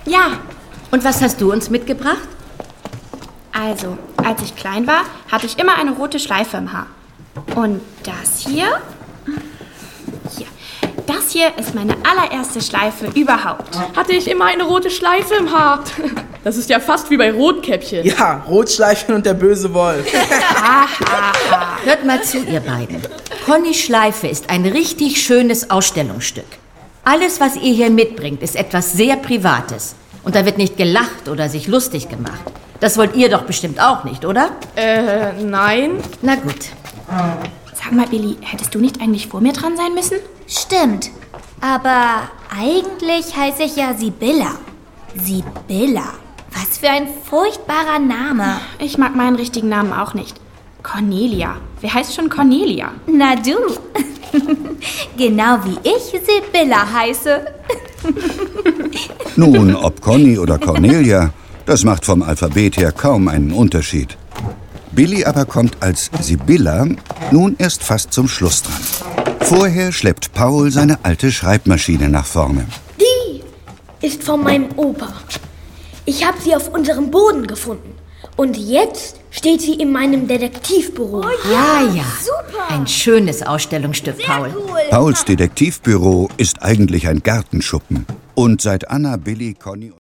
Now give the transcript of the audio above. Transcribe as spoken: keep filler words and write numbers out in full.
Ja. Und was hast du uns mitgebracht? Also, als ich klein war, hatte ich immer eine rote Schleife im Haar. Und das hier, hier, das hier ist meine allererste Schleife überhaupt. Hatte ich immer eine rote Schleife im Haar. Das ist ja fast wie bei Rotkäppchen. Ja, Rotschleichen und der böse Wolf. Hört mal zu, ihr beiden. Conny Schleife ist ein richtig schönes Ausstellungsstück. Alles, was ihr hier mitbringt, ist etwas sehr Privates. Und da wird nicht gelacht oder sich lustig gemacht. Das wollt ihr doch bestimmt auch nicht, oder? Äh, nein. Na gut. Sag mal, Billy, hättest du nicht eigentlich vor mir dran sein müssen? Stimmt. Aber eigentlich heiße ich ja Sibylla. Sibylla. Was für ein furchtbarer Name. Ich mag meinen richtigen Namen auch nicht. Cornelia. Wer heißt schon Cornelia? Na du. Genau wie ich Sibylla heiße. Nun, ob Conny oder Cornelia, das macht vom Alphabet her kaum einen Unterschied. Billy aber kommt als Sibylla nun erst fast zum Schluss dran. Vorher schleppt Paul seine alte Schreibmaschine nach vorne. Die ist von meinem Opa. Ich habe sie auf unserem Boden gefunden. Und jetzt steht sie in meinem Detektivbüro. Oh ja, ja. Super. Ein schönes Ausstellungsstück, Sehr Paul. Cool. Pauls Detektivbüro ist eigentlich ein Gartenschuppen. Und seit Anna, Billy, Conny